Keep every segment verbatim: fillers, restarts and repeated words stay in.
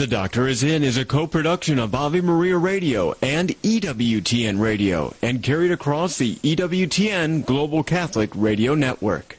The Doctor Is In is a co-production of Ave Maria Radio and E W T N Radio and carried across the E W T N Global Catholic Radio Network.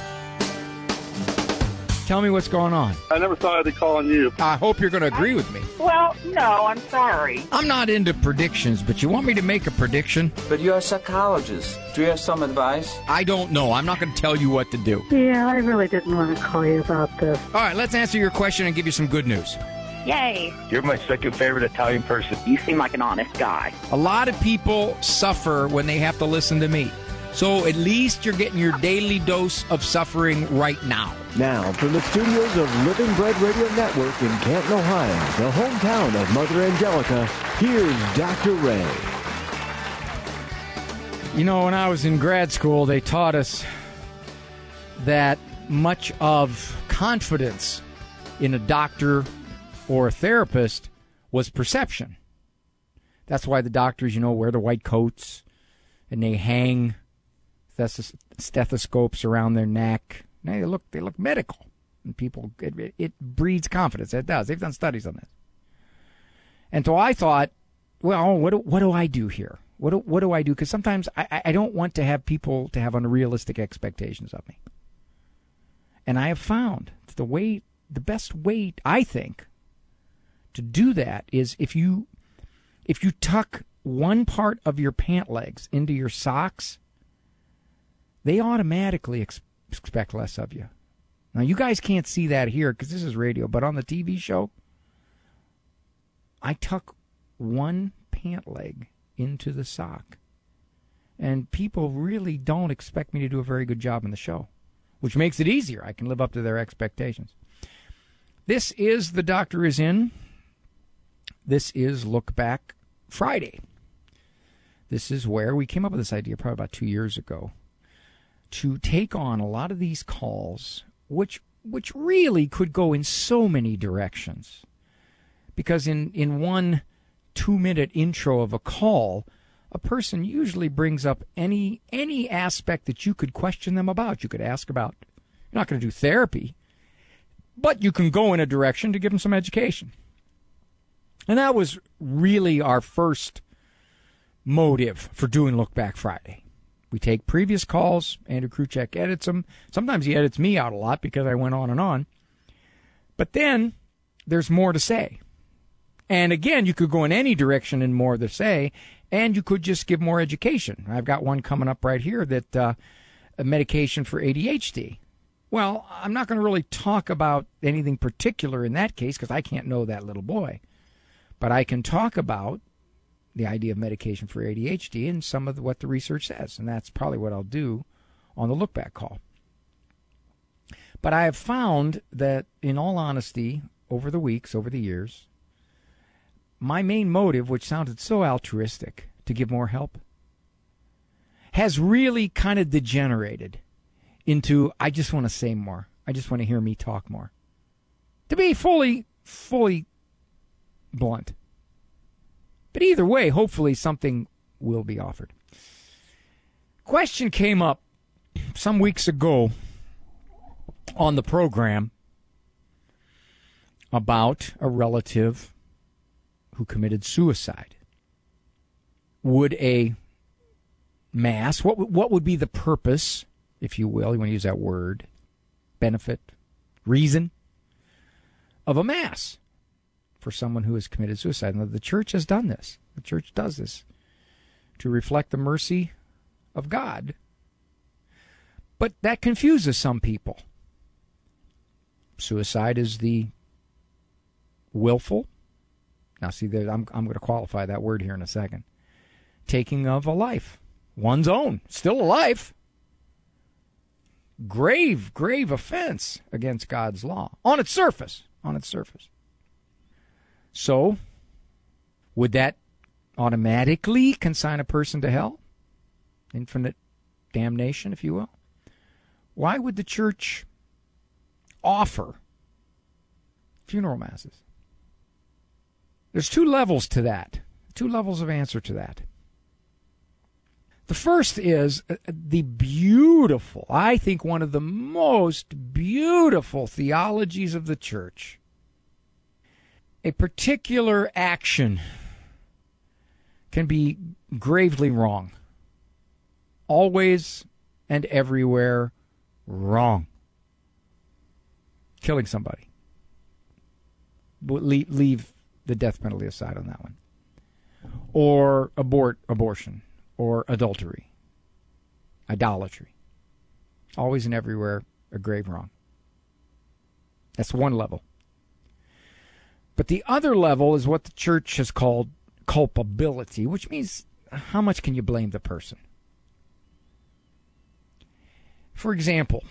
Tell me what's going on. I never thought I'd be calling you. I hope you're going to agree with me. Well, no, I'm sorry. I'm not into predictions, but you want me to make a prediction? But you're a psychologist. Do you have some advice? I don't know. I'm not going to tell you what to do. Yeah, I really didn't want to call you about this. All right, let's answer your question and give you some good news. Yay. You're my second favorite Italian person. You seem like an honest guy. A lot of people suffer when they have to listen to me. So at least you're getting your daily dose of suffering right now. Now, from the studios of Living Bread Radio Network in Canton, Ohio, the hometown of Mother Angelica, here's Doctor Ray. You know, when I was in grad school, they taught us that much of confidence in a doctor or a therapist was perception. That's why the doctors, you know, wear the white coats and they hang stethoscopes around their neck. Now they look, they look medical, and people it, it, it breeds confidence. It does. They've done studies on this. And so I thought, well, what do, what do I do here? What do, what do I do? Because sometimes I, I don't want to have people to have unrealistic expectations of me. And I have found the way, the best way, I think, to do that is if you if you tuck one part of your pant legs into your socks, they automatically ex- expect less of you. Now, you guys can't see that here because this is radio, but on the T V show, I tuck one pant leg into the sock. And people really don't expect me to do a very good job in the show, which makes it easier. I can live up to their expectations. This is The Doctor Is In. This is Look Back Friday. This is where we came up with this idea probably about two years ago to take on a lot of these calls, which which really could go in so many directions. Because in, in one two-minute intro of a call, a person usually brings up any any aspect that you could question them about. You could ask about, you're not going to do therapy, but you can go in a direction to give them some education. And that was really our first motive for doing Look Back Friday. We take previous calls. Andrew Kruchek edits them. Sometimes he edits me out a lot because I went on and on. But then there's more to say. And again, you could go in any direction and more to say, and you could just give more education. I've got one coming up right here that uh, a medication for A D H D. Well, I'm not going to really talk about anything particular in that case because I can't know that little boy. But I can talk about the idea of medication for A D H D and some of what the research says. And that's probably what I'll do on the Look Back call. But I have found that, in all honesty, over the weeks, over the years, my main motive, which sounded so altruistic, to give more help, has really kind of degenerated into, I just want to say more. I just want to hear me talk more. To be fully, fully blunt. But either way, hopefully something will be offered. Question came up some weeks ago on the program about a relative who committed suicide. Would a mass, what what would be the purpose, if you will, you want to use that word, benefit, reason, of a mass for someone who has committed suicide? And the church has done this. The church does this to reflect the mercy of God. But that confuses some people. Suicide is the willful, now see, there, I'm, I'm going to qualify that word here in a second, taking of a life, one's own, still a life. Grave, grave offense against God's law, on its surface, on its surface. So, would that automatically consign a person to hell? Infinite damnation, if you will? Why would the church offer funeral masses? There's two levels to that, two levels of answer to that. The first is the beautiful, I think one of the most beautiful theologies of the church A particular action can be gravely wrong. Always and everywhere wrong. Killing somebody. Leave, leave the death penalty aside on that one. Or abort abortion. Or adultery. Idolatry. Always and everywhere a grave wrong. That's one level. But the other level is what the church has called culpability, which means how much can you blame the person? For example,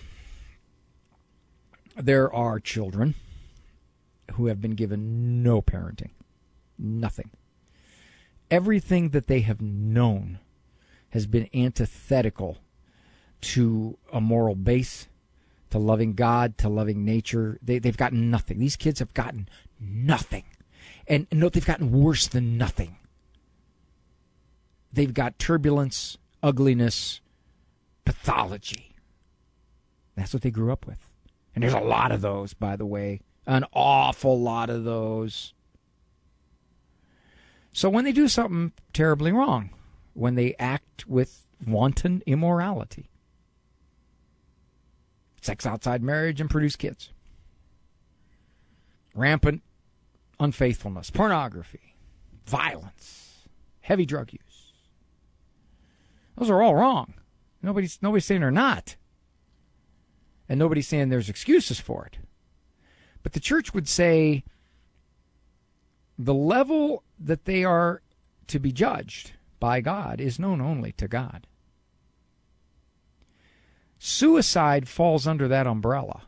there are children who have been given no parenting, nothing. Everything that they have known has been antithetical to a moral base, to loving God, to loving nature. They, they've gotten nothing. These kids have gotten nothing. And no, they've gotten worse than nothing. They've got turbulence, ugliness, pathology. That's what they grew up with. And there's a lot of those, by the way. An awful lot of those. So when they do something terribly wrong, when they act with wanton immorality, sex outside marriage and produce kids, rampant unfaithfulness, pornography, violence, heavy drug use. Those are all wrong. Nobody's, nobody's saying they're not. And nobody's saying there's excuses for it. But the church would say the level that they are to be judged by God is known only to God. Suicide falls under that umbrella.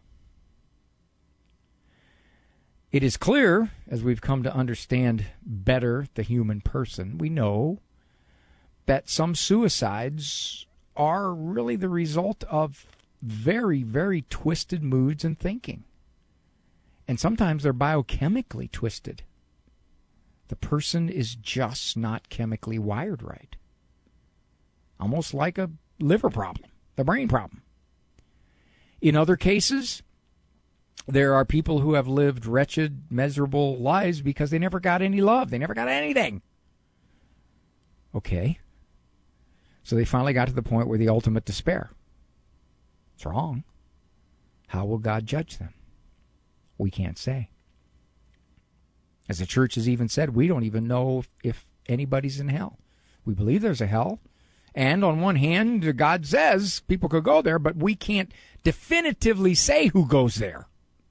It is clear, as we've come to understand better the human person, we know that some suicides are really the result of very, very twisted moods and thinking. And sometimes they're biochemically twisted. The person is just not chemically wired right. Almost like a liver problem, the brain problem. In other cases, there are people who have lived wretched, miserable lives because they never got any love. They never got anything. Okay. So they finally got to the point where the ultimate despair. It's wrong. How will God judge them? We can't say. As the church has even said, we don't even know if, if anybody's in hell. We believe there's a hell. And on one hand, God says people could go there, but we can't definitively say who goes there.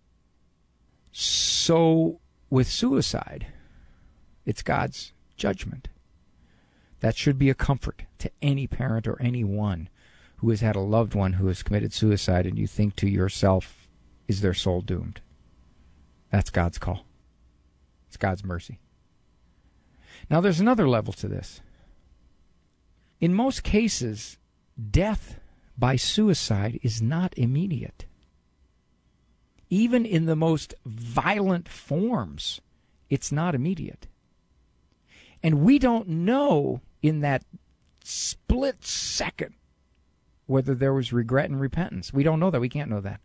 So with suicide, it's God's judgment. That should be a comfort to any parent or anyone who has had a loved one who has committed suicide, and you think to yourself, is their soul doomed? That's God's call. It's God's mercy. Now there's another level to this. In most cases, death by suicide is not immediate. Even in the most violent forms, it's not immediate. And we don't know in that split second whether there was regret and repentance. We don't know that. We can't know that.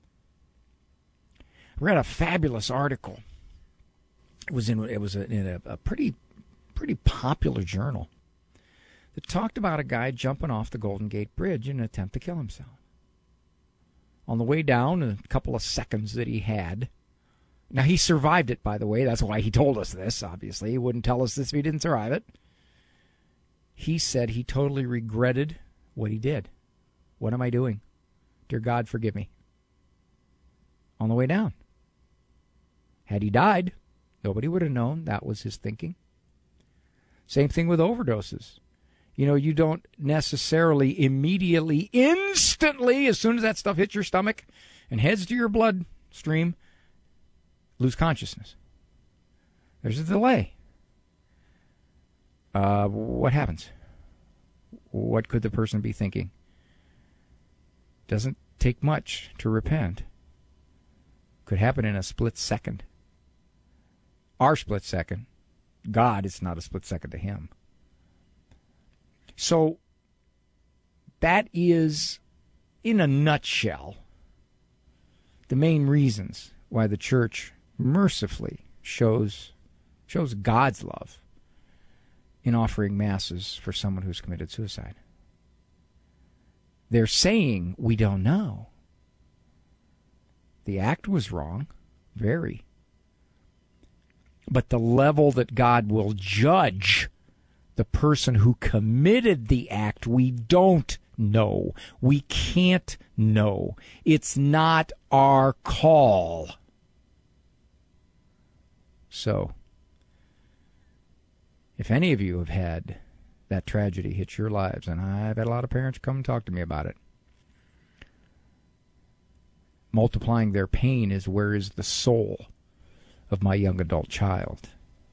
I read a fabulous article. It was in it was in a, a pretty pretty popular journal that talked about a guy jumping off the Golden Gate Bridge in an attempt to kill himself. On the way down, a couple of seconds that he had. Now, he survived it, by the way. That's why he told us this, obviously. He wouldn't tell us this if he didn't survive it. He said he totally regretted what he did. What am I doing? Dear God, forgive me. On the way down. Had he died, nobody would have known that was his thinking. Same thing with overdoses. You know, you don't necessarily immediately, instantly, as soon as that stuff hits your stomach and heads to your bloodstream, lose consciousness. There's a delay. Uh, what happens? What could the person be thinking? Doesn't take much to repent. Could happen in a split second. Our split second. God, it's not a split second to him. So that is, in a nutshell, the main reasons why the church mercifully shows shows God's love in offering masses for someone who's committed suicide. They're saying we don't know. The act was wrong, very. But the level that God will judge the person who committed the act, we don't know. We can't know. It's not our call. So, if any of you have had that tragedy hit your lives, and I've had a lot of parents come and talk to me about it, multiplying their pain is where is the soul of my young adult child.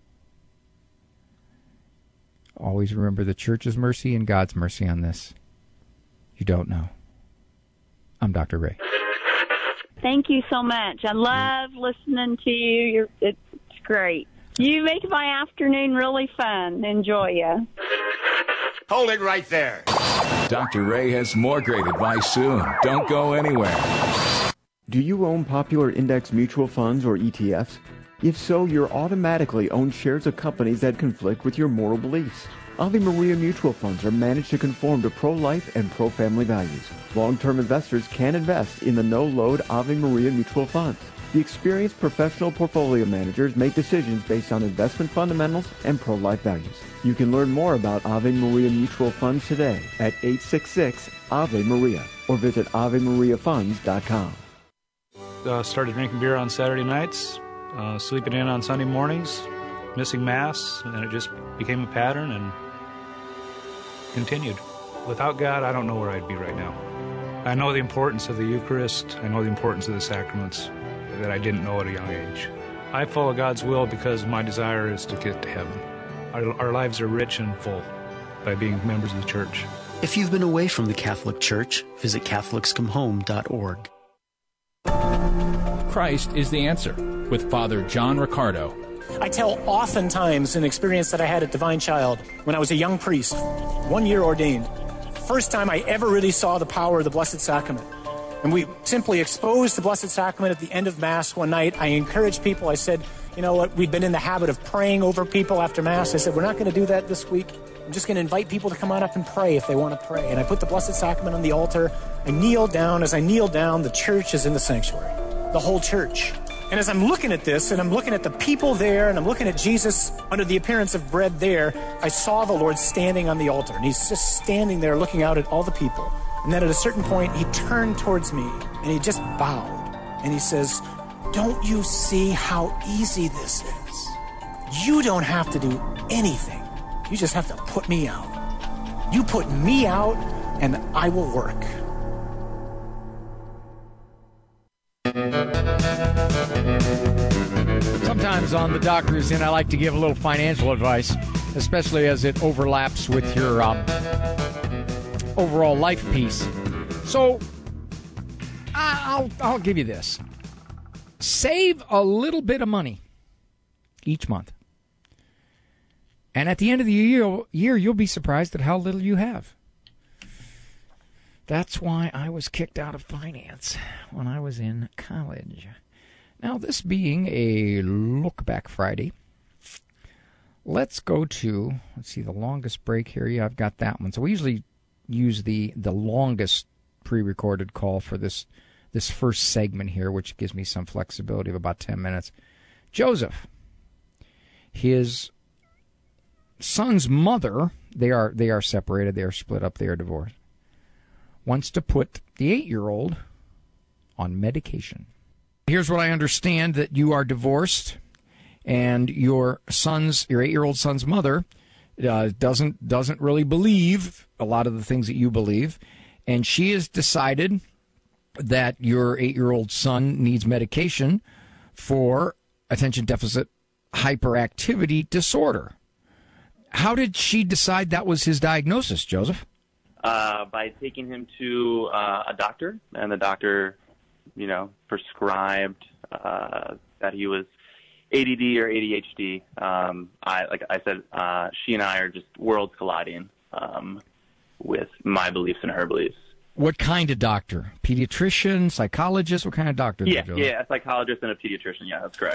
Always remember the church's mercy and God's mercy on this. You don't know. I'm Doctor Ray. Thank you so much. I love listening to you. You're, it's great. You make my afternoon really fun. Enjoy you. Hold it right there. Doctor Ray has more great advice soon. Don't go anywhere. Do you own popular index mutual funds or E T Fs? If so, you're automatically own shares of companies that conflict with your moral beliefs. Ave Maria mutual funds are managed to conform to pro-life and pro-family values. Long-term investors can invest in the no-load Ave Maria mutual funds. The experienced professional portfolio managers make decisions based on investment fundamentals and pro-life values. You can learn more about Ave Maria mutual funds today at eight six six Ave Maria or visit ave maria funds dot com. Uh, started drinking beer on Saturday nights, uh, sleeping in on Sunday mornings, missing Mass, and it just became a pattern and continued. Without God, I don't know where I'd be right now. I know the importance of the Eucharist. I know the importance of the sacraments that I didn't know at a young age. I follow God's will because my desire is to get to heaven. Our, our lives are rich and full by being members of the Church. If you've been away from the Catholic Church, visit catholics come home dot org. Christ is the answer with Father John Riccardo. I tell oftentimes an experience that I had at Divine Child when I was a young priest, one year ordained. First time I ever really saw the power of the Blessed Sacrament. And we simply exposed the Blessed Sacrament at the end of Mass one night. I encouraged people. I said, you know what, we'd been in the habit of praying over people after Mass. I said, we're not going to do that this week. I'm just going to invite people to come on up and pray if they want to pray. And I put the Blessed Sacrament on the altar. I kneeled down. As I kneeled down, the church is in the sanctuary. The whole church. And as I'm looking at this, and I'm looking at the people there, and I'm looking at Jesus under the appearance of bread there, I saw the Lord standing on the altar. And he's just standing there looking out at all the people. And then at a certain point, he turned towards me, and he just bowed. And he says, don't you see how easy this is? You don't have to do anything. You just have to put me out. You put me out, and I will work. Sometimes on the Doctor's In, I like to give a little financial advice, especially as it overlaps with your um, overall life piece. So, I'll I'll give you this: save a little bit of money each month, and at the end of the year, year you'll be surprised at how little you have. That's why I was kicked out of finance when I was in college. Now, this being a Look Back Friday, let's go to, let's see, the longest break here. Yeah, I've got that one. So we usually use the, the longest pre-recorded call for this this first segment here, which gives me some flexibility of about ten minutes. Joseph, his son's mother, they are they are separated, they are split up, they are divorced, wants to put the eight-year-old on medication. Here's what I understand, that you are divorced, and your son's, your eight-year-old son's mother uh, doesn't doesn't really believe a lot of the things that you believe, and she has decided that your eight-year-old son needs medication for attention deficit hyperactivity disorder. How did she decide that was his diagnosis, Joseph? Uh, by taking him to uh, a doctor, and the doctor, you know, prescribed uh, that he was A D D or A D H D. Um, I, like I said, uh, she and I are just worlds colliding um, with my beliefs and her beliefs. What kind of doctor? Pediatrician, psychologist? What kind of doctor? Yeah, yeah, a psychologist and a pediatrician. Yeah, that's correct.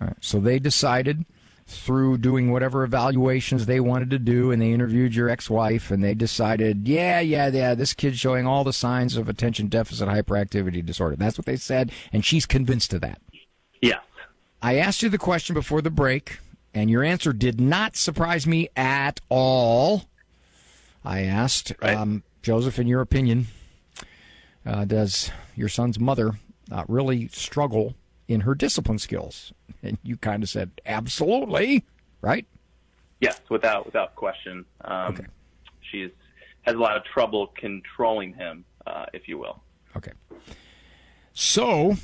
All right. So they decided through doing whatever evaluations they wanted to do, and they interviewed your ex-wife, and they decided, yeah, yeah, yeah, this kid's showing all the signs of attention deficit hyperactivity disorder. That's what they said, and she's convinced of that. Yes. I asked you the question before the break, and your answer did not surprise me at all. I asked, right. um, Joseph, in your opinion, uh, does your son's mother uh, really struggle in her discipline skills? And you kind of said, absolutely, right? Yes, without without question. Um, okay. She's has a lot of trouble controlling him, uh, if you will. Okay. So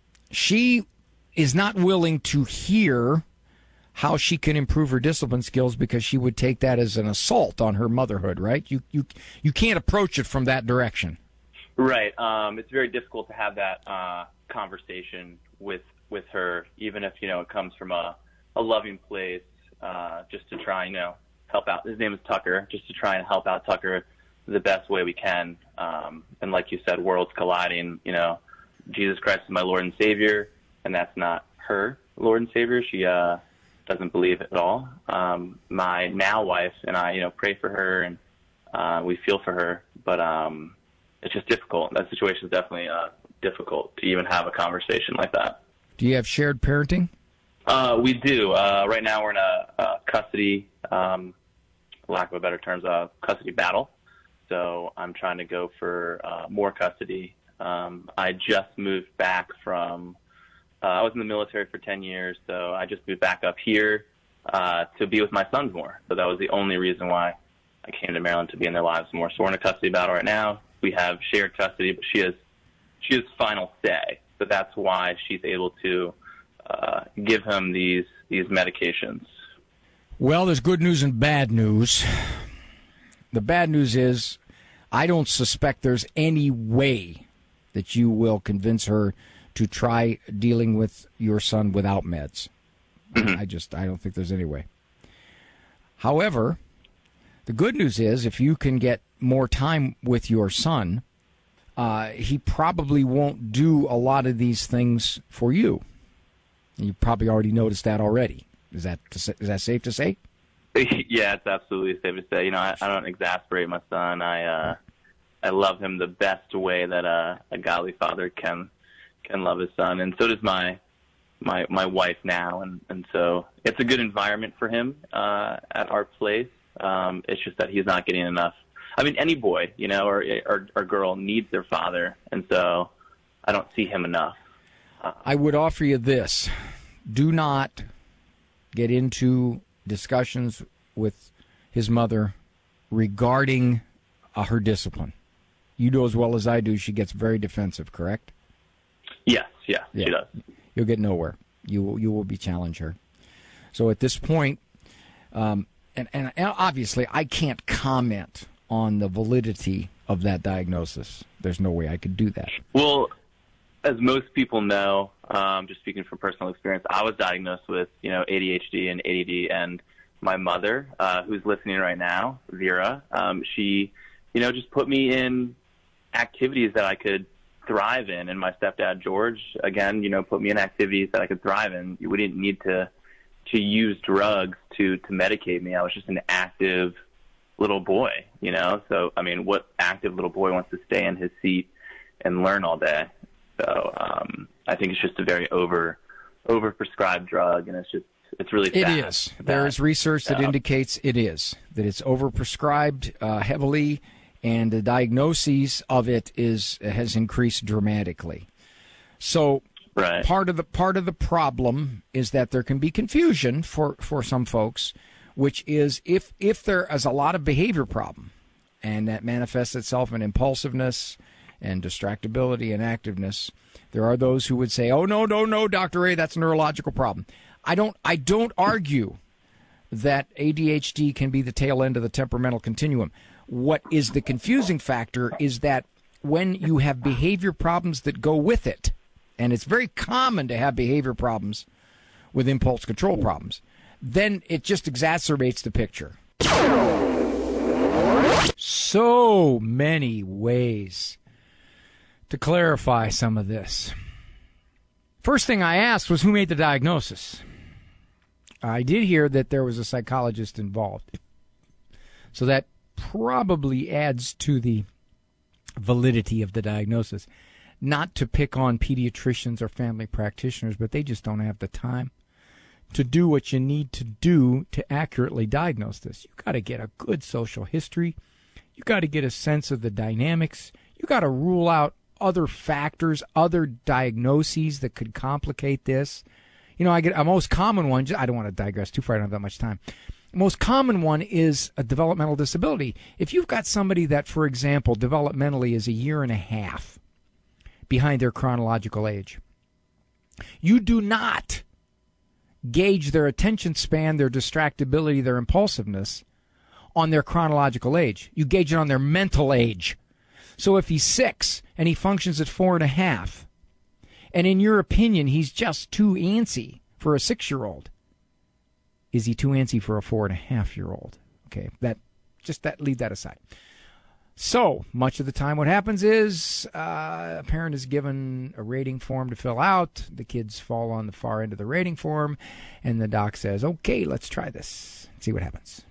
she is not willing to hear how she can improve her discipline skills because she would take that as an assault on her motherhood, right? You you you can't approach it from that direction. Right. Um, it's very difficult to have that uh, conversation with with her, even if, you know, it comes from a, a loving place, uh, just to try, you know, help out. His name is Tucker, just to try and help out Tucker the best way we can. Um, and like you said, worlds colliding, you know, Jesus Christ is my Lord and Savior, and that's not her Lord and Savior. She uh, doesn't believe it at all. Um, my now wife and I, you know, pray for her, and uh, we feel for her, but um, it's just difficult. That situation is definitely uh, difficult to even have a conversation like that. Do you have shared parenting? Uh, we do. Uh, right now we're in a, a custody, um, lack of a better terms, a custody battle. So I'm trying to go for uh, more custody. Um, I just moved back from, uh, I was in the military for ten years, so I just moved back up here uh, to be with my sons more. So that was the only reason why I came to Maryland, to be in their lives more. So we're in a custody battle right now. We have shared custody, but she has, she has final say. So that's why she's able to uh, give him these these medications. Well, there's good news and bad news. The bad news is I don't suspect there's any way that you will convince her to try dealing with your son without meds. Mm-hmm. I just I don't think there's any way. However, the good news is if you can get more time with your son, Uh, he probably won't do a lot of these things for you. You probably already noticed that already. Is that is that safe to say? Yeah, it's absolutely safe to say. You know, I, I don't exasperate my son. I uh, I love him the best way that uh, a godly father can can love his son, and so does my my my wife now. And, and so it's a good environment for him uh, at our place. Um, it's just that he's not getting enough. I mean, any boy, you know, or, or or girl needs their father, and so I don't see him enough. Uh, I would offer you this. Do not get into discussions with his mother regarding uh, her discipline. You know as well as I do, she gets very defensive, correct? Yes, yeah, yeah. She does. You'll get nowhere. You will, you will be challenge her. So at this point, um, and, and obviously I can't comment on the validity of that diagnosis. There's no way I could do that. Well, as most people know, um, just speaking from personal experience, I was diagnosed with, you know, A D H D and A D D, and my mother, uh, who's listening right now, Vera, um, she, you know, just put me in activities that I could thrive in. And my stepdad, George, again, you know, put me in activities that I could thrive in. We didn't need to to use drugs to, to medicate me. I was just an active little boy, you know? So, I mean, what active little boy wants to stay in his seat and learn all day? So um, I think it's just a very over over-prescribed drug, and it's just, it's really sad. It is. There is research that indicates it is, that it's overprescribed uh, heavily, and the diagnosis of it is has increased dramatically. So right. part of the part of the problem is that there can be confusion for, for some folks, which is if if there is a lot of behavior problem, and that manifests itself in impulsiveness and distractibility and activeness, there are those who would say, "Oh no, no, no, Doctor A, that's a neurological problem." I don't I don't argue that A D H D can be the tail end of the temperamental continuum. What is the confusing factor is that when you have behavior problems that go with it, and it's very common to have behavior problems with impulse control problems, then it just exacerbates the picture. So many ways to clarify some of this. First thing I asked was, who made the diagnosis? I did hear that there was a psychologist involved. So that probably adds to the validity of the diagnosis. Not to pick on pediatricians or family practitioners, but they just don't have the time to do what you need to do to accurately diagnose this. You've got to get a good social history. You've got to get a sense of the dynamics. You've got to rule out other factors, other diagnoses that could complicate this. You know, I get a most common one. I don't want to digress too far. I don't have that much time. The most common one is a developmental disability. If you've got somebody that, for example, developmentally is a year and a half behind their chronological age, you do not gauge their attention span, their distractibility, their impulsiveness on their chronological age. You gauge it on their mental age. So if he's six and he functions at four and a half, and in your opinion he's just too antsy for a six-year-old, is he too antsy for a four and a half year old? Okay, that just that leave that aside. So much of the time what happens is uh, a parent is given a rating form to fill out. The kids fall on the far end of the rating form, and the doc says, okay, let's try this. See what happens.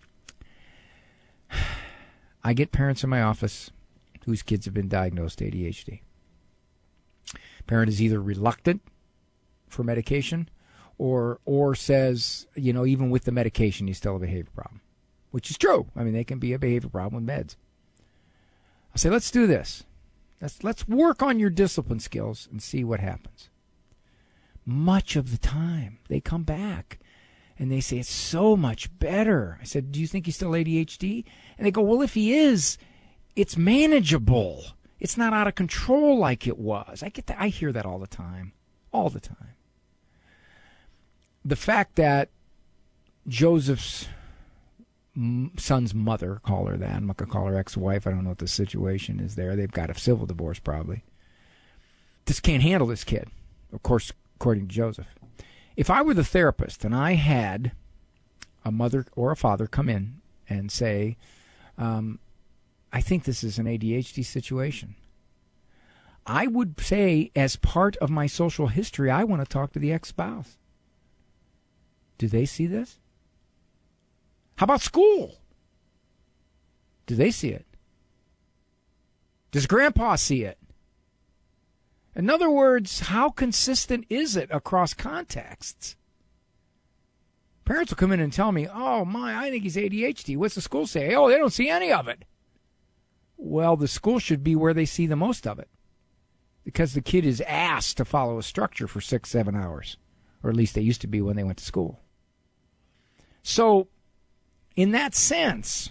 I get parents in my office whose kids have been diagnosed A D H D. Parent is either reluctant for medication or or says, you know, even with the medication, you still have a behavior problem, which is true. I mean, they can be a behavior problem with meds. I say, let's do this. Let's, let's work on your discipline skills and see what happens. Much of the time, they come back and they say, it's so much better. I said, do you think he's still A D H D? And they go, well, if he is, it's manageable. It's not out of control like it was. I get that. I hear that all the time, all the time. The fact that Joseph's son's mother, call her that, I'm not going to call her ex-wife, I don't know what the situation is there. They've got a civil divorce probably. Just can't handle this kid, of course, according to Joseph. If I were the therapist and I had a mother or a father come in and say, um, I think this is an A D H D situation, I would say, as part of my social history, I want to talk to the ex-spouse. Do they see this? How about school? Do they see it? Does Grandpa see it? In other words, how consistent is it across contexts? Parents will come in and tell me, oh, my, I think he's A D H D. What's the school say? Oh, they don't see any of it. Well, the school should be where they see the most of it, because the kid is asked to follow a structure for six, seven hours, or at least they used to be when they went to school. So, in that sense,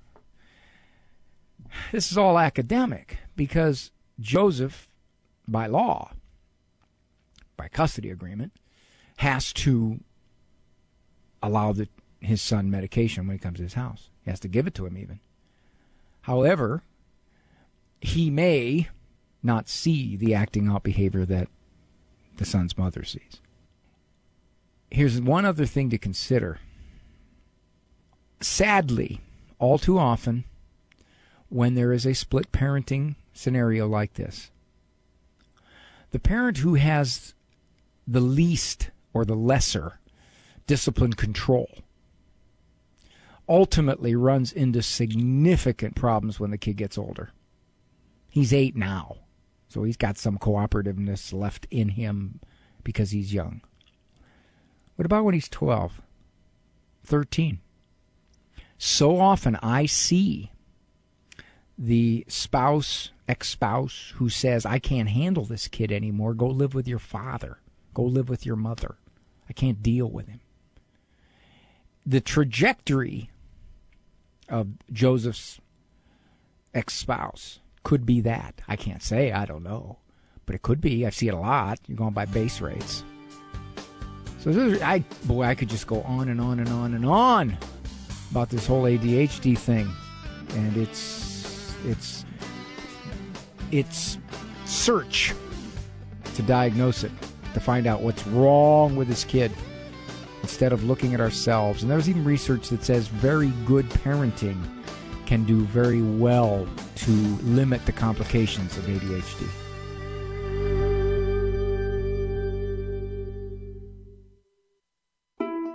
this is all academic, because Joseph, by law, by custody agreement, has to allow the, his son medication when he comes to his house. He has to give it to him even. However, he may not see the acting out behavior that the son's mother sees. Here's one other thing to consider. Sadly, all too often, when there is a split parenting scenario like this, the parent who has the least or the lesser discipline control ultimately runs into significant problems when the kid gets older. He's eight now, so he's got some cooperativeness left in him because he's young. What about when he's twelve, thirteen? So often I see the spouse, ex-spouse, who says, I can't handle this kid anymore. Go live with your father. Go live with your mother. I can't deal with him. The trajectory of Joseph's ex-spouse could be that. I can't say. I don't know. But it could be. I see it a lot. You're going by base rates. So, this is, I, boy, I could just go on and on and on and on about this whole A D H D thing. And it's, it's, it's search to diagnose it, to find out what's wrong with this kid, instead of looking at ourselves. And there's even research that says very good parenting can do very well to limit the complications of A D H D.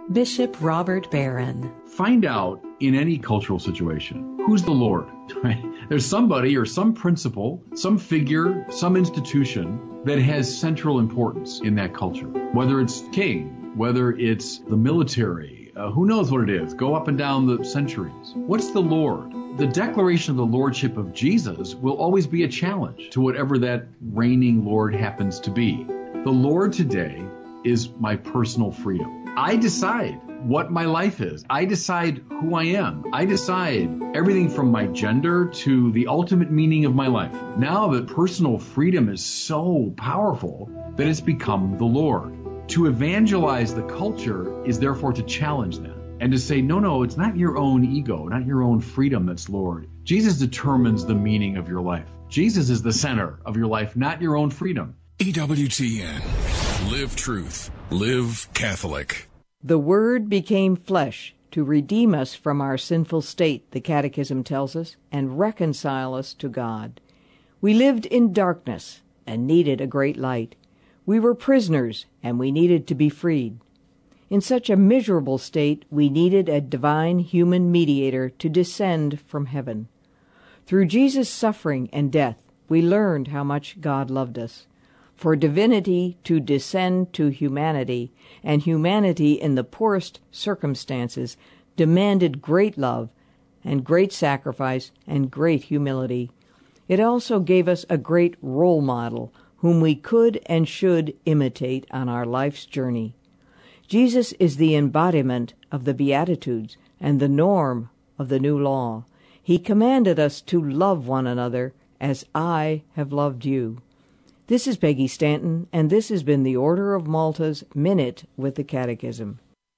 Bishop Robert Barron. Find out in any cultural situation, who's the Lord, right? There's somebody or some principle, some figure, some institution that has central importance in that culture. Whether it's king, whether it's the military, uh, who knows what it is, go up and down the centuries. What's the Lord? The declaration of the lordship of Jesus will always be a challenge to whatever that reigning Lord happens to be. The Lord today is my personal freedom. I decide what my life is. I decide who I am. I decide everything from my gender to the ultimate meaning of my life. Now that personal freedom is so powerful that it's become the Lord. To evangelize the culture is therefore to challenge that and to say, no, no, it's not your own ego, not your own freedom that's Lord. Jesus determines the meaning of your life. Jesus is the center of your life, not your own freedom. E W T N. Live truth. Live Catholic. The Word became flesh to redeem us from our sinful state, the Catechism tells us, and reconcile us to God. We lived in darkness and needed a great light. We were prisoners and we needed to be freed. In such a miserable state, we needed a divine human mediator to descend from heaven. Through Jesus' suffering and death, we learned how much God loved us. For divinity to descend to humanity, and humanity in the poorest circumstances, demanded great love and great sacrifice and great humility. It also gave us a great role model whom we could and should imitate on our life's journey. Jesus is the embodiment of the Beatitudes and the norm of the new law. He commanded us to love one another as I have loved you. This is Peggy Stanton, and this has been the Order of Malta's Minute with the Catechism.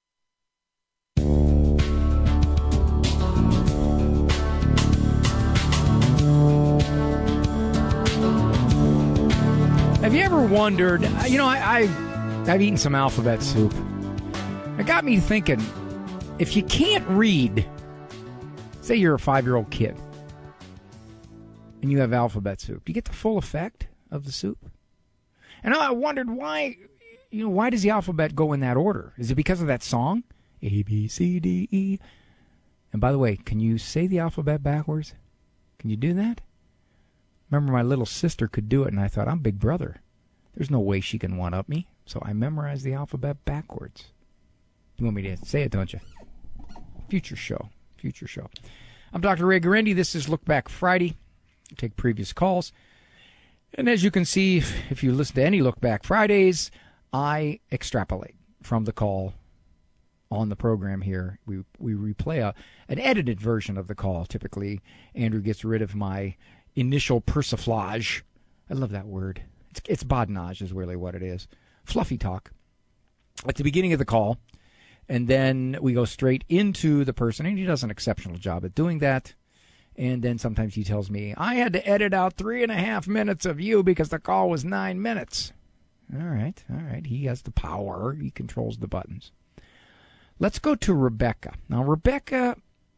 Have you ever wondered, you know, I, I, I've eaten some alphabet soup. It got me thinking, if you can't read, say you're a five-year-old kid, and you have alphabet soup, do you get the full effect of the soup? And I wondered why, you know, why does the alphabet go in that order? Is it because of that song? A, B, C, D, E. And by the way, can you say the alphabet backwards? Can you do that? Remember, my little sister could do it, and I thought, I'm Big Brother. There's no way she can one-up me. So I memorized the alphabet backwards. You want me to say it, don't you? Future show. Future show. I'm Doctor Ray Guarendi. This is Look Back Friday. I take previous calls. And as you can see, if, if you listen to any Look Back Fridays, I extrapolate from the call on the program here. We we replay a, an edited version of the call. Typically, Andrew gets rid of my initial persiflage. I love that word. It's, it's badinage is really what it is. Fluffy talk at the beginning of the call. And then we go straight into the person, and he does an exceptional job at doing that. And then sometimes he tells me, I had to edit out three and a half minutes of you because the call was nine minutes. All right, all right. He has the power. He controls the buttons. Let's go to Rebecca. Now, Rebecca,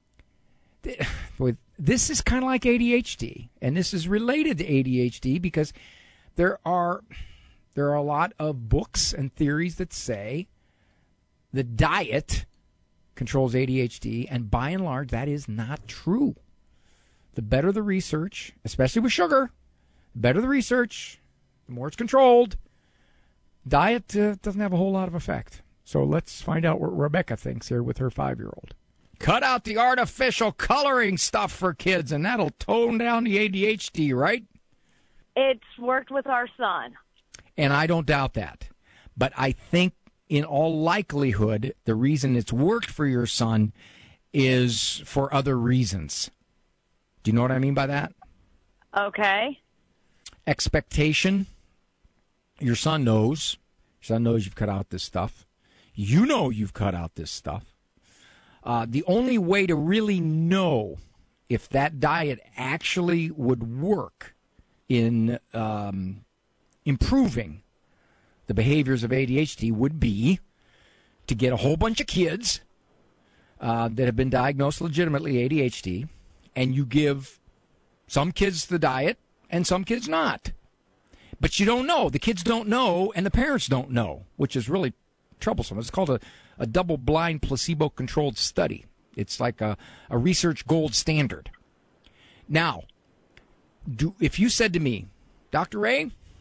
this is kind of like A D H D, and this is related to A D H D because there are there are a lot of books and theories that say the diet controls A D H D, and by and large, that is not true. The better the research, especially with sugar, the better the research, the more it's controlled. Diet uh, doesn't have a whole lot of effect. So let's find out what Rebecca thinks here with her five-year-old. Cut out the artificial coloring stuff for kids, and that'll tone down the A D H D, right? It's worked with our son. And I don't doubt that. But I think in all likelihood, the reason it's worked for your son is for other reasons. Do you know what I mean by that? Okay. Expectation. Your son knows. Your son knows you've cut out this stuff. You know you've cut out this stuff. Uh, the only way to really know if that diet actually would work in um, improving the behaviors of A D H D would be to get a whole bunch of kids uh, that have been diagnosed legitimately A D H D, and you give some kids the diet and some kids not. But you don't know. The kids don't know, and the parents don't know, which is really troublesome. It's called a, a double-blind, placebo-controlled study. It's like a, a research gold standard. Now, do, if you said to me, Doctor Ray,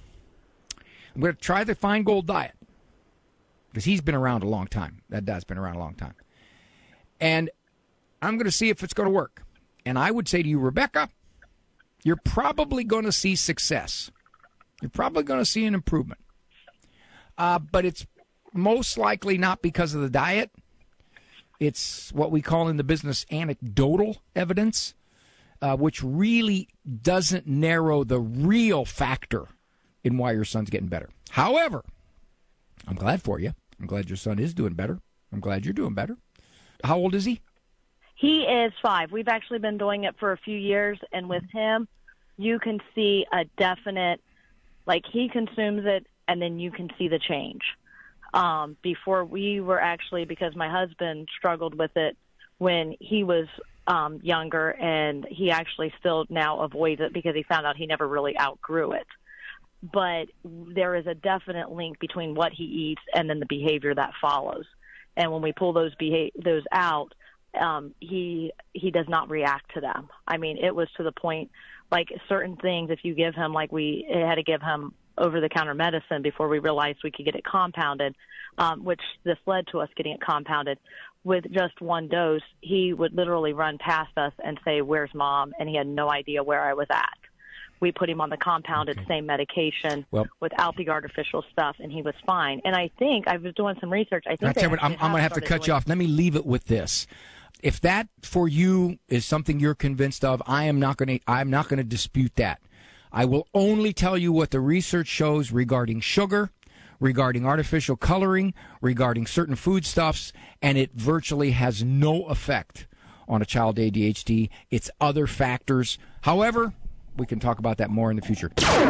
I'm going to try the Fine Gold diet, because he's been around a long time. That dad's been around a long time. And I'm going to see if it's going to work. And I would say to you, Rebecca, you're probably going to see success. You're probably going to see an improvement. Uh, but it's most likely not because of the diet. It's what we call in the business anecdotal evidence, uh, which really doesn't narrow the real factor in why your son's getting better. However, I'm glad for you. I'm glad your son is doing better. I'm glad you're doing better. How old is he? He is five. We've actually been doing it for a few years, and with him, you can see a definite, like he consumes it, and then you can see the change. Um, before we were actually, because my husband struggled with it when he was um, younger, and he actually still now avoids it because he found out he never really outgrew it. But there is a definite link between what he eats and then the behavior that follows. And when we pull those beha- those out, um, he he does not react to them. I mean, it was to the point, like certain things, if you give him, like we had to give him over-the-counter medicine before we realized we could get it compounded, um, which this led to us getting it compounded. With just one dose, he would literally run past us and say, "Where's Mom?" And he had no idea where I was at. We put him on the compounded okay. same medication well, without the artificial stuff, and he was fine. And I think, I was doing some research, I think I what, I'm, I'm going to have to cut you off. Let me leave it with this. If that for you is something you're convinced of, I am not going to I'm not going to dispute that. I will only tell you what the research shows regarding sugar, regarding artificial coloring, regarding certain foodstuffs, and it virtually has no effect on a child A D H D. It's other factors. However, we can talk about that more in the future.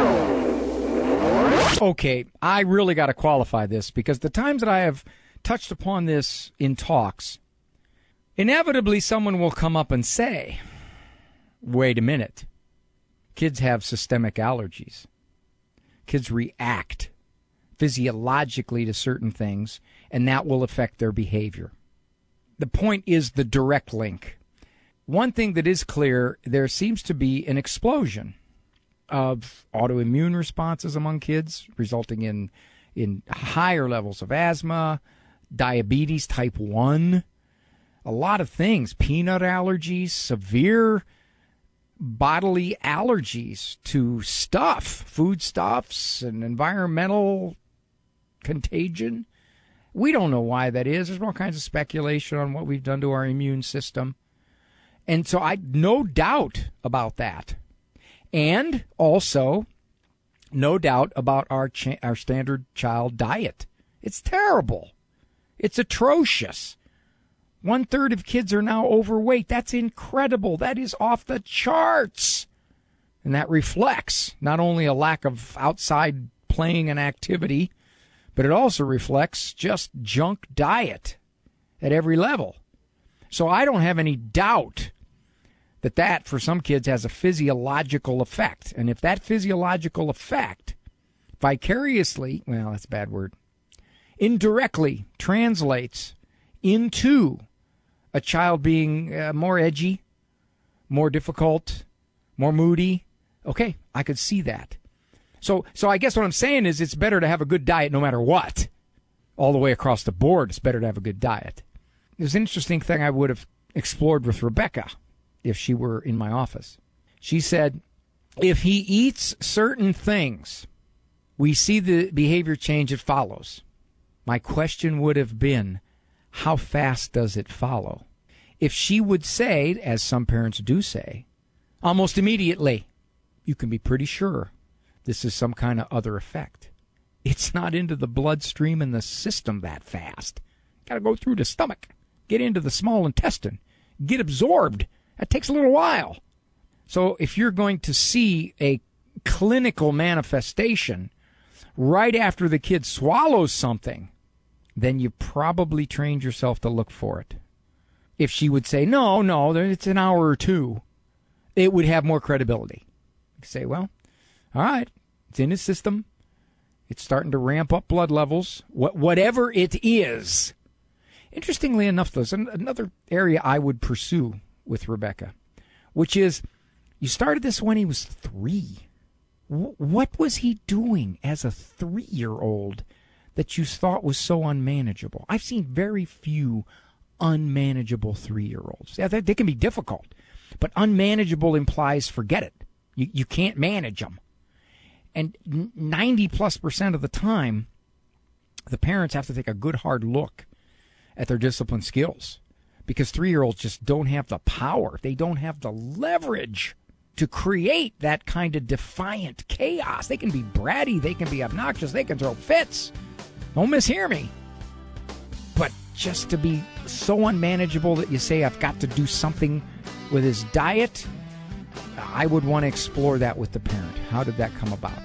Okay, I really got to qualify this because the times that I have touched upon this in talks, inevitably someone will come up and say, wait a minute, kids have systemic allergies. Kids react physiologically to certain things, and that will affect their behavior. The point is the direct link. One thing that is clear, there seems to be an explosion of autoimmune responses among kids, resulting in in higher levels of asthma, diabetes type one, a lot of things, peanut allergies, severe bodily allergies to stuff, foodstuffs and environmental contagion. We don't know why that is. There's all kinds of speculation on what we've done to our immune system. And so I no doubt about that. And also, no doubt about our cha- our standard child diet. It's terrible. It's atrocious. One-third of kids are now overweight. That's incredible. That is off the charts. And that reflects not only a lack of outside playing and activity, but it also reflects just junk diet at every level. So I don't have any doubt that that, for some kids, has a physiological effect. And if that physiological effect vicariously, well, that's a bad word, indirectly translates into a child being uh, more edgy, more difficult, more moody, okay, I could see that. So, so I guess what I'm saying is it's better to have a good diet no matter what. All the way across the board, it's better to have a good diet. There's an interesting thing I would have explored with Rebecca if she were in my office. She said, if he eats certain things, we see the behavior change that follows. My question would have been, how fast does it follow? If she would say, as some parents do say, almost immediately, you can be pretty sure this is some kind of other effect. It's not into the bloodstream and the system that fast. Got to go through the stomach, get into the small intestine, get absorbed. That takes a little while. So if you're going to see a clinical manifestation right after the kid swallows something, then you probably trained yourself to look for it. If she would say, no, no, it's an hour or two, it would have more credibility. You say, well, all right, it's in his system. It's starting to ramp up blood levels, wh- whatever it is. Interestingly enough, there's an- another area I would pursue with Rebecca, which is you started this when he was three. W- what was he doing as a three-year-old that you thought was so unmanageable? I've seen very few unmanageable three-year-olds. Yeah, they, they can be difficult, but unmanageable implies forget it. You, you can't manage them. And ninety plus percent of the time, the parents have to take a good hard look at their discipline skills because three-year-olds just don't have the power. They don't have the leverage to create that kind of defiant chaos. They can be bratty. They can be obnoxious. They can throw fits. Don't mishear me. But just to be so unmanageable that you say, I've got to do something with his diet, I would want to explore that with the parent. How did that come about?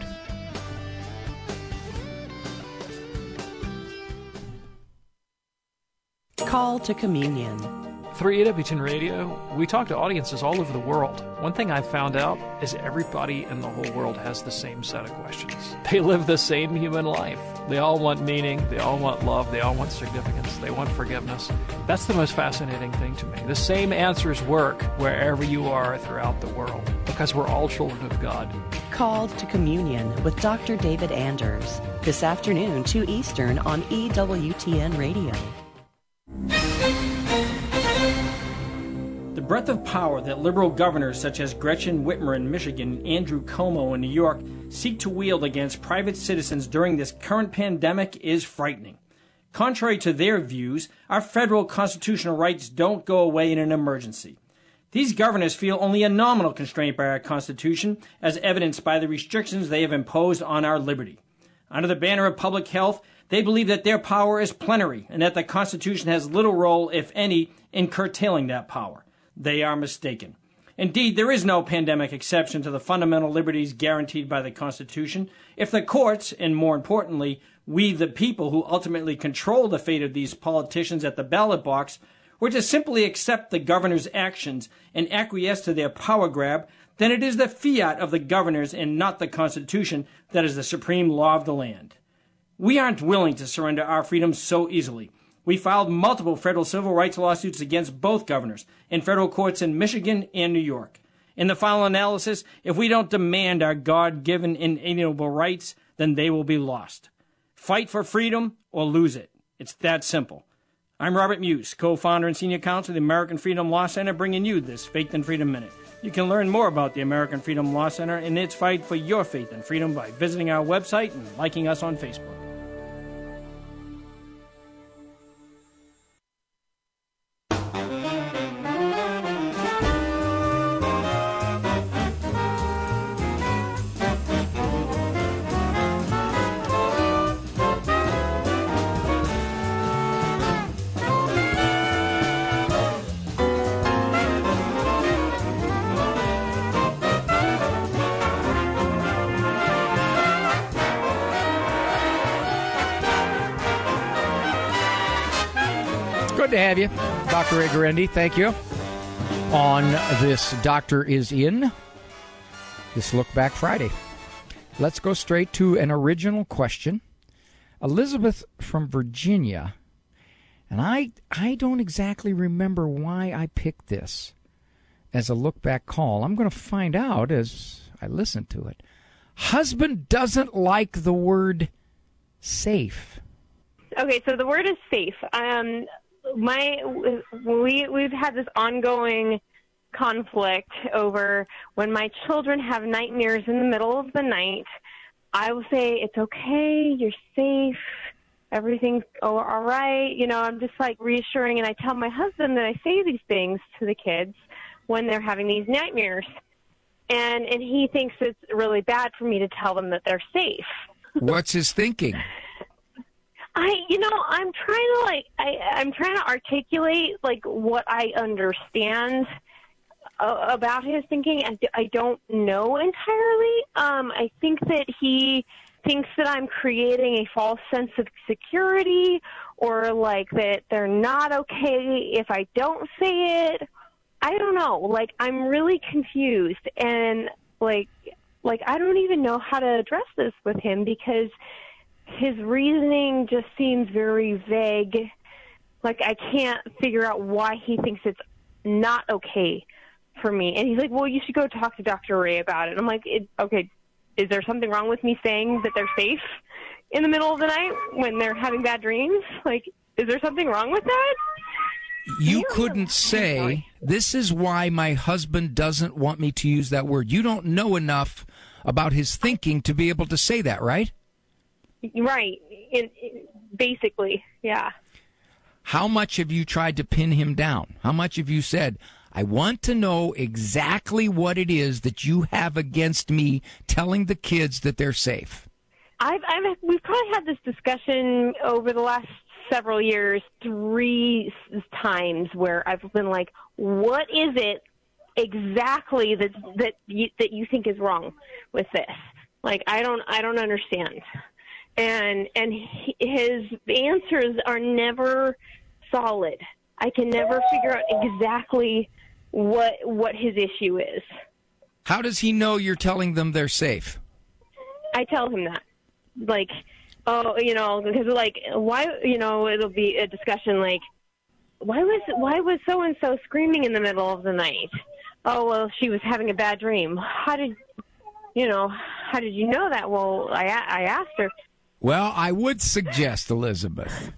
Call to communion. Through E W T N Radio, we talk to audiences all over the world. One thing I've found out is everybody in the whole world has the same set of questions. They live the same human life. They all want meaning, they all want love, they all want significance, they want forgiveness. That's the most fascinating thing to me. The same answers work wherever you are throughout the world, because we're all children of God. Called to Communion with Doctor David Anders, this afternoon, two Eastern on E W T N Radio. The breadth of power that liberal governors such as Gretchen Whitmer in Michigan and Andrew Cuomo in New York seek to wield against private citizens during this current pandemic is frightening. Contrary to their views, our federal constitutional rights don't go away in an emergency. These governors feel only a nominal constraint by our Constitution, as evidenced by the restrictions they have imposed on our liberty. Under the banner of public health, they believe that their power is plenary and that the Constitution has little role, if any, in curtailing that power. They are mistaken. Indeed, there is no pandemic exception to the fundamental liberties guaranteed by the Constitution. If the courts, and more importantly, we the people who ultimately control the fate of these politicians at the ballot box, were to simply accept the governor's actions and acquiesce to their power grab, then it is the fiat of the governors and not the Constitution that is the supreme law of the land. We aren't willing to surrender our freedoms so easily. We filed multiple federal civil rights lawsuits against both governors in federal courts in Michigan and New York. In the final analysis, if we don't demand our God-given inalienable rights, then they will be lost. Fight for freedom or lose it. It's that simple. I'm Robert Muse, co-founder and senior counsel of the American Freedom Law Center, bringing you this Faith and Freedom Minute. You can learn more about the American Freedom Law Center and its fight for your faith and freedom by visiting our website and liking us on Facebook. Good to have you, Doctor Agarendi. Thank you. On this Doctor is In, this Look Back Friday. Let's go straight to an original question. Elizabeth from Virginia, and I I don't exactly remember why I picked this as a look back call. I'm going to find out as I listen to it. Husband doesn't like the word safe. Okay, so the word is safe. Um, my we we've had this ongoing conflict over when my children have nightmares in the middle of the night. I will say, it's okay, you're safe, everything's all right. You know, I'm just like reassuring, and I tell my husband that I say these things to the kids when they're having these nightmares. And and he thinks it's really bad for me to tell them that they're safe. What's his thinking? I, you know, I'm trying to like, I, I'm trying to articulate like what I understand uh, about his thinking. I, I don't know entirely. Um, I think that he thinks that I'm creating a false sense of security, or like that they're not okay if I don't say it. I don't know. Like, I'm really confused, and like, like I don't even know how to address this with him, because his reasoning just seems very vague. Like, I can't figure out why he thinks it's not okay for me. And he's like, well, you should go talk to Doctor Ray about it. I'm like, it, okay, is there something wrong with me saying that they're safe in the middle of the night when they're having bad dreams? Like, is there something wrong with that? You couldn't say, this is why my husband doesn't want me to use that word. You don't know enough about his thinking to be able to say that, right? Right. In, in, basically, yeah. How much have you tried to pin him down? How much have you said, I want to know exactly what it is that you have against me telling the kids that they're safe? I've, I've, we've probably had this discussion over the last several years, three times, where I've been like, what is it exactly that that you, that you think is wrong with this? Like, I don't, I don't understand. And and his answers are never solid. I can never figure out exactly what what his issue is. How does he know you're telling them they're safe? I tell him that. Like, oh, you know, because like, why, you know, it'll be a discussion like, why was why was so and so screaming in the middle of the night? Oh, well, she was having a bad dream. How did, you know, how did you know that? Well, I I asked her. Well, I would suggest, Elizabeth,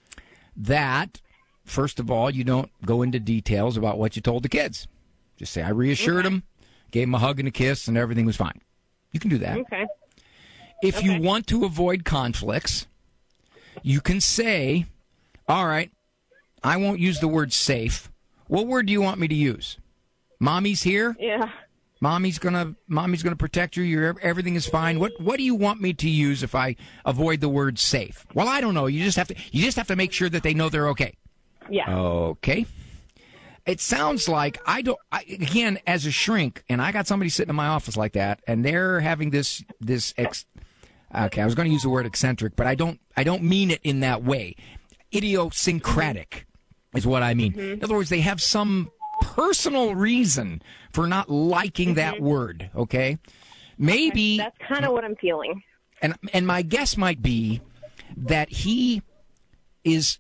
that, first of all, you don't go into details about what you told the kids. Just say, I reassured Okay. them, gave them a hug and a kiss, and everything was fine. You can do that. Okay. If Okay. you want to avoid conflicts, you can say, all right, I won't use the word safe. What word do you want me to use? Mommy's here? Yeah. Mommy's gonna, mommy's gonna protect you. Your everything is fine. What, what do you want me to use if I avoid the word safe? Well, I don't know. You just have to, you just have to make sure that they know they're okay. Yeah. Okay. It sounds like I don't. I, again, as a shrink, and I got somebody sitting in my office like that, and they're having this this. Ex, okay, I was going to use the word eccentric, but I don't. I don't mean it in that way. Idiosyncratic is what I mean. Mm-hmm. In other words, they have some personal reason for not liking Mm-hmm. that word. Okay, maybe That's kind of what I'm feeling. and and my guess might be that he is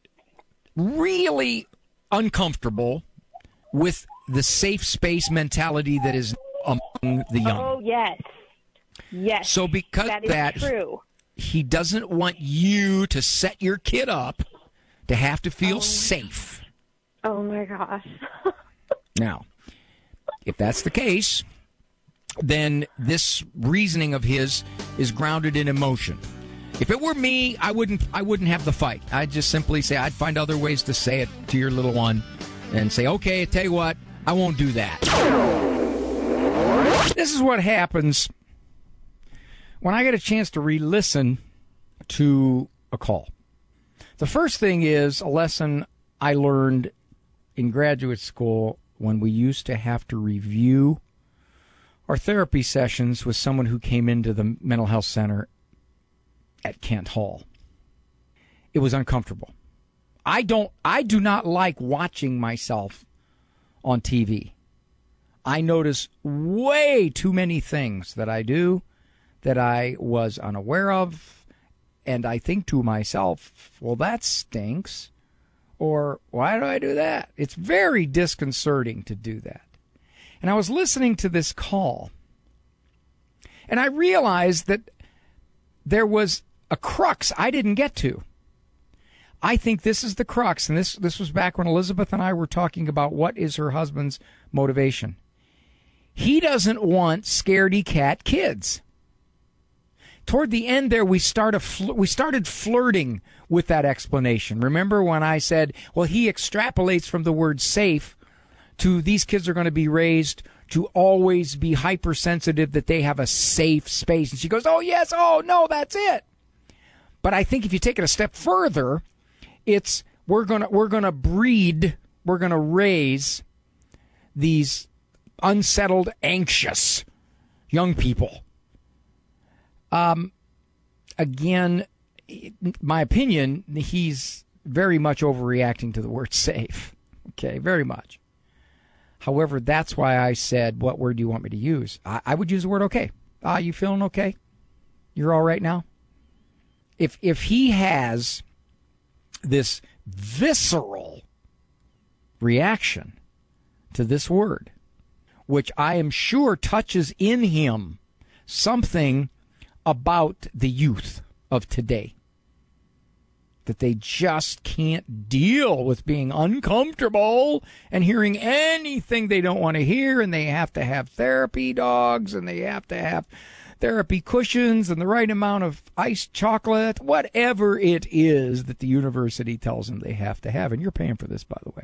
really uncomfortable with the safe space mentality that is among the young. Oh, yes. Yes. So because that of that, is true. he doesn't want you to set your kid up to have to feel Oh. safe. Oh, my gosh. Now, if that's the case, then this reasoning of his is grounded in emotion. If it were me, I wouldn't I wouldn't have the fight. I'd just simply say, I'd find other ways to say it to your little one and say, okay, I tell you what, I won't do that. This is what happens when I get a chance to re-listen to a call. The first thing is a lesson I learned in graduate school when we used to have to review our therapy sessions with someone who came into the mental health center at Kent Hall. It was uncomfortable. I don't I do not like watching myself on T V. I notice way too many things that I do that I was unaware of, and I think to myself, well, that stinks. Or, why do I do that? It's very disconcerting to do that. And I was listening to this call, and I realized that there was a crux I didn't get to. I think this is the crux, and this, this was back when Elizabeth and I were talking about what is her husband's motivation. He doesn't want scaredy cat kids. Toward the end there, we started fl- we started flirting with that explanation. Remember when I said, well, he extrapolates from the word safe to these kids are going to be raised to always be hypersensitive that they have a safe space. And she goes, oh, yes, oh, no, that's it. But I think if you take it a step further, it's we're going to we're going to breed, we're going to raise these unsettled, anxious young people. Um, again, my opinion, he's very much overreacting to the word safe. Okay, very much. However, that's why I said, what word do you want me to use? I, I would use the word okay. Ah, you feeling okay? You're all right now? if if he has this visceral reaction to this word, which I am sure touches in him something about the youth of today, that they just can't deal with being uncomfortable and hearing anything they don't want to hear, and they have to have therapy dogs, and they have to have therapy cushions and the right amount of iced chocolate, whatever it is that the university tells them they have to have. And you're paying for this, by the way.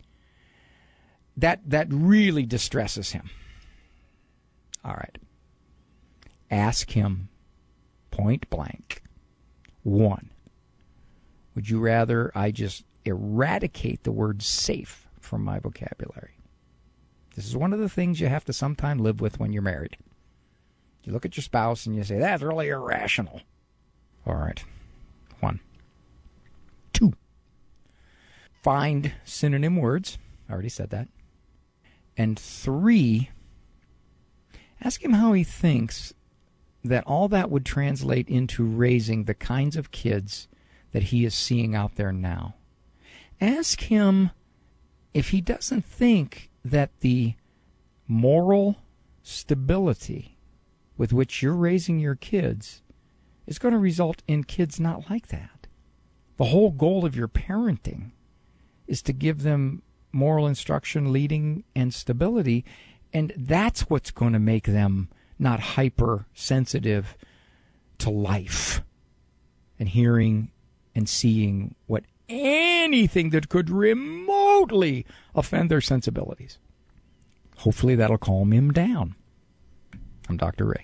That that really distresses him. All right. Ask him point blank. One, would you rather I just eradicate the word safe from my vocabulary? This is one of the things you have to sometime live with when you're married. You look at your spouse and you say, that's really irrational. All right. One. Two. Find synonym words. I already said that. And three, ask him how he thinks that all that would translate into raising the kinds of kids that he is seeing out there now. Ask him if he doesn't think that the moral stability with which you're raising your kids is going to result in kids not like that. The whole goal of your parenting is to give them moral instruction, leading, and stability, and that's what's going to make them not hypersensitive to life and hearing and seeing what anything that could remotely offend their sensibilities. Hopefully that'll calm him down. I'm Doctor Ray.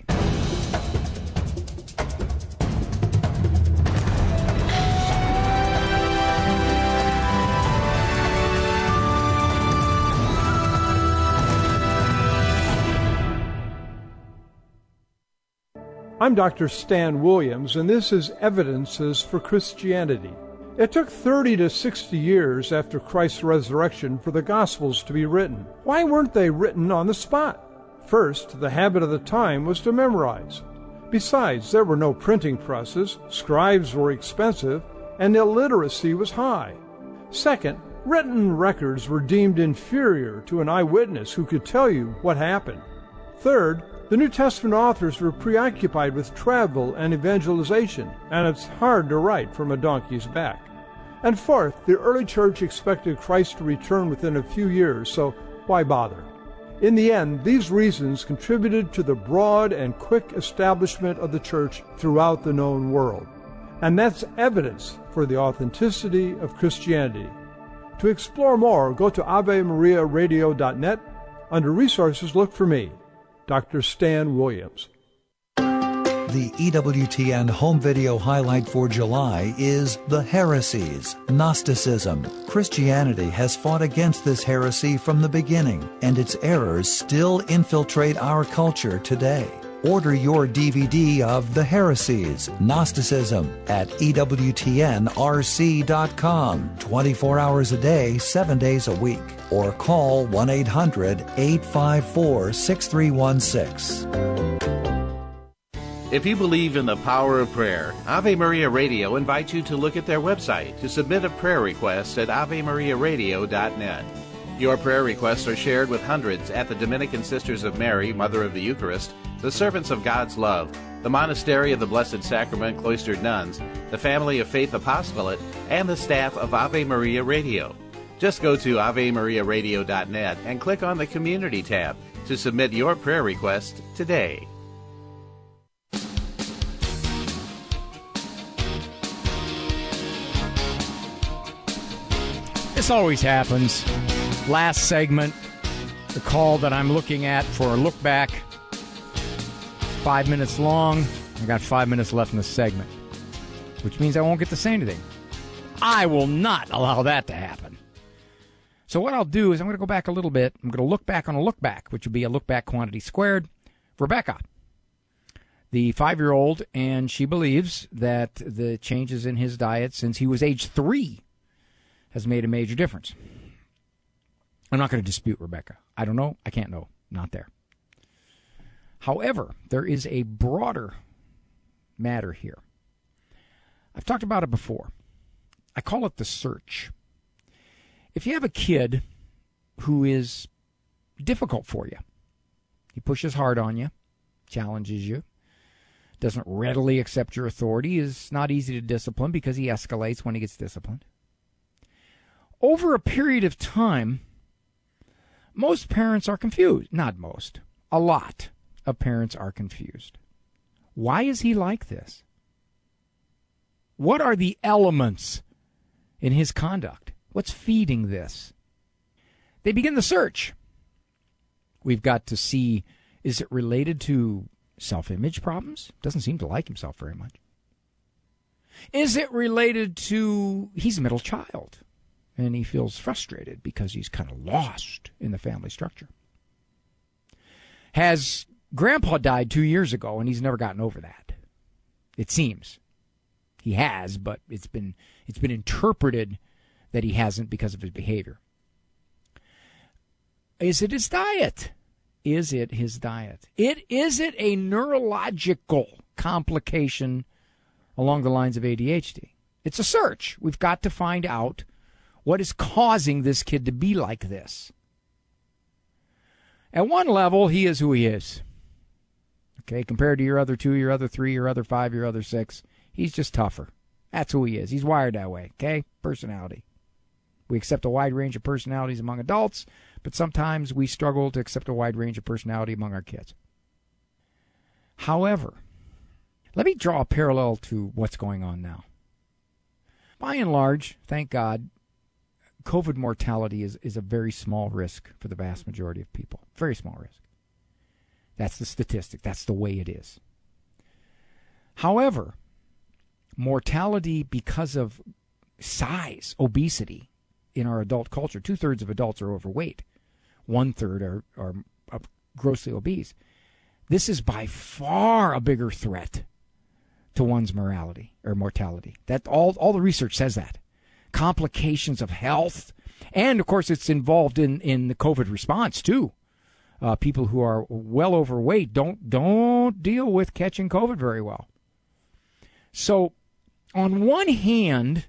I'm Doctor Stan Williams, and this is Evidences for Christianity. It took thirty to sixty years after Christ's resurrection for the Gospels to be written. Why weren't they written on the spot? First, the habit of the time was to memorize. Besides, there were no printing presses, scribes were expensive, and illiteracy was high. Second, written records were deemed inferior to an eyewitness who could tell you what happened. Third, the New Testament authors were preoccupied with travel and evangelization, and it's hard to write from a donkey's back. And fourth, the early church expected Christ to return within a few years, so why bother? In the end, these reasons contributed to the broad and quick establishment of the church throughout the known world. And that's evidence for the authenticity of Christianity. To explore more, go to Ave Maria Radio dot net. Under Resources, look for me, Doctor Stan Williams. The E W T N home video highlight for July is The Heresies, Gnosticism. Christianity has fought against this heresy from the beginning, and its errors still infiltrate our culture today. Order your D V D of The Heresies, Gnosticism at E W T N R C dot com, twenty-four hours a day, seven days a week. Or call one eight hundred, eight five four, six three one six. If you believe in the power of prayer, Ave Maria Radio invites you to look at their website to submit a prayer request at Ave Maria Radio dot net. Your prayer requests are shared with hundreds at the Dominican Sisters of Mary, Mother of the Eucharist, the Servants of God's Love, the Monastery of the Blessed Sacrament Cloistered Nuns, the Family of Faith Apostolate, and the staff of Ave Maria Radio. Just go to Ave Maria Radio dot net and click on the Community tab to submit your prayer request today. This always happens. Last segment, the call that I'm looking at for a look back, five minutes long. I got five minutes left in the segment, which means I won't get to say anything. I will not allow that to happen. So what I'll do is I'm going to go back a little bit. I'm going to look back on a look back, which would be a look back quantity squared. Rebecca, the five-year-old, and she believes that the changes in his diet since he was age three has made a major difference. I'm not going to dispute Rebecca. I don't know. I can't know. Not there. However, there is a broader matter here. I've talked about it before. I call it the search. If you have a kid who is difficult for you, he pushes hard on you, challenges you, doesn't readily accept your authority, is not easy to discipline because he escalates when he gets disciplined. Over a period of time, most parents are confused. Not most. A lot of parents are confused. Why is he like this? What are the elements in his conduct? What's feeding this? They begin the search. We've got to see, is it related to self-image problems? Doesn't seem to like himself very much. Is it related to, he's a middle child, and he feels frustrated because he's kind of lost in the family structure? Has Grandpa died two years ago, and he's never gotten over that? It seems. He has, but it's been it's been interpreted that he hasn't because of his behavior. Is it his diet? Is it his diet? It is it a neurological complication along the lines of A D H D? It's a search. We've got to find out what is causing this kid to be like this. At one level, he is who he is. Okay, compared to your other two, your other three, your other five, your other six, he's just tougher. That's who he is. He's wired that way, okay? Personality. We accept a wide range of personalities among adults, but sometimes we struggle to accept a wide range of personality among our kids. However, let me draw a parallel to what's going on now. By and large, thank God, COVID mortality is, is a very small risk for the vast majority of people. Very small risk. That's the statistic. That's the way it is. However, mortality because of size, obesity in our adult culture, two-thirds of adults are overweight. One-third are, are, are grossly obese. This is by far a bigger threat to one's morality or mortality. That all, all the research says that. Complications of health. And, of course, it's involved in, in the COVID response, too. Uh, people who are well overweight don't don't deal with catching COVID very well. So, on one hand,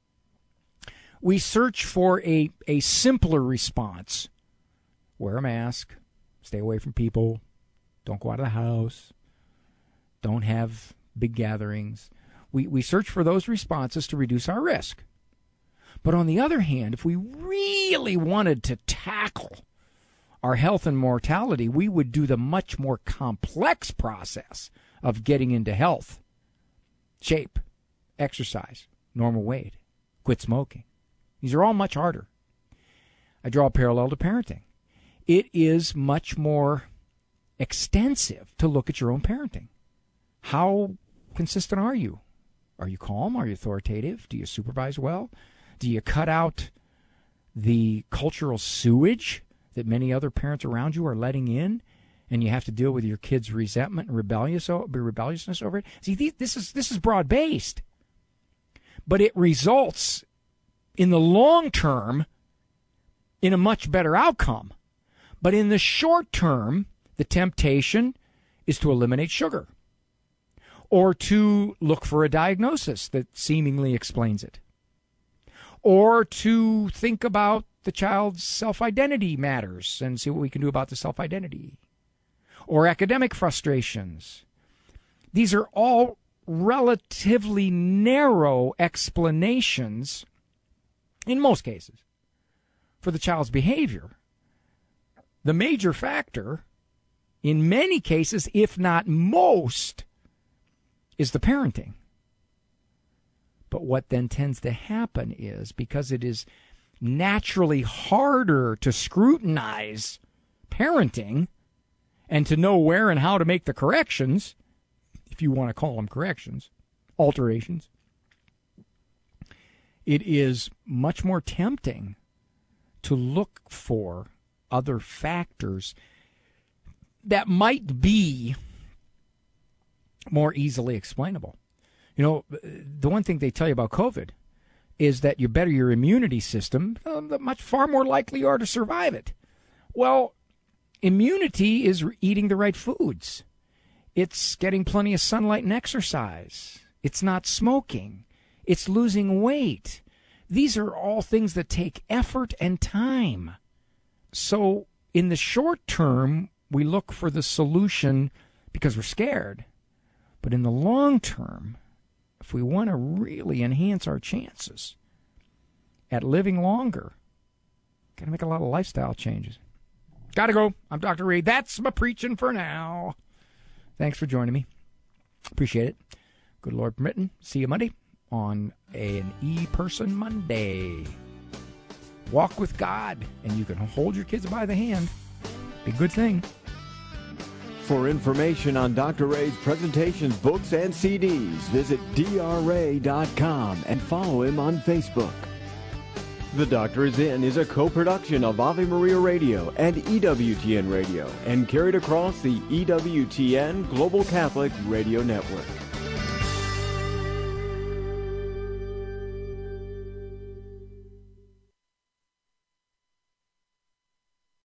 we search for a, a simpler response. Wear a mask, stay away from people, don't go out of the house, don't have big gatherings. We, we search for those responses to reduce our risk. But on the other hand, if we really wanted to tackle our health and mortality, we would do the much more complex process of getting into health, shape, exercise, normal weight, quit smoking. These are all much harder. I draw a parallel to parenting. It is much more extensive to look at your own parenting. How consistent are you? Are you calm? Are you authoritative? Do you supervise well? Do you cut out the cultural sewage that many other parents around you are letting in, and you have to deal with your kids' resentment and rebellious, rebelliousness over it? See, this is this is broad-based, but it results in the long term in a much better outcome. But in the short term, the temptation is to eliminate sugar or to look for a diagnosis that seemingly explains it, or to think about the child's self-identity matters and see what we can do about the self-identity, or academic frustrations. These are all relatively narrow explanations, in most cases, for the child's behavior. The major factor, in many cases, if not most, is the parenting. But what then tends to happen is, because it is naturally harder to scrutinize parenting and to know where and how to make the corrections, if you want to call them corrections, alterations, it is much more tempting to look for other factors that might be more easily explainable. You know, the one thing they tell you about COVID is that you better your immunity system, the much far more likely you are to survive it. Well, immunity is eating the right foods. It's getting plenty of sunlight and exercise. It's not smoking. It's losing weight. These are all things that take effort and time. So in the short term, we look for the solution because we're scared. But in the long term, if we want to really enhance our chances at living longer, got to make a lot of lifestyle changes. Got to go. I'm Doctor Reed. That's my preaching for now. Thanks for joining me. Appreciate it. Good Lord permitting. See you Monday on an E-Person Monday. Walk with God, and you can hold your kids by the hand. Be a good thing. For information on Doctor Ray's presentations, books, and C Ds, visit D R ray dot com and follow him on Facebook. The Doctor Is In is a co-production of Ave Maria Radio and E W T N Radio and carried across the E W T N Global Catholic Radio Network.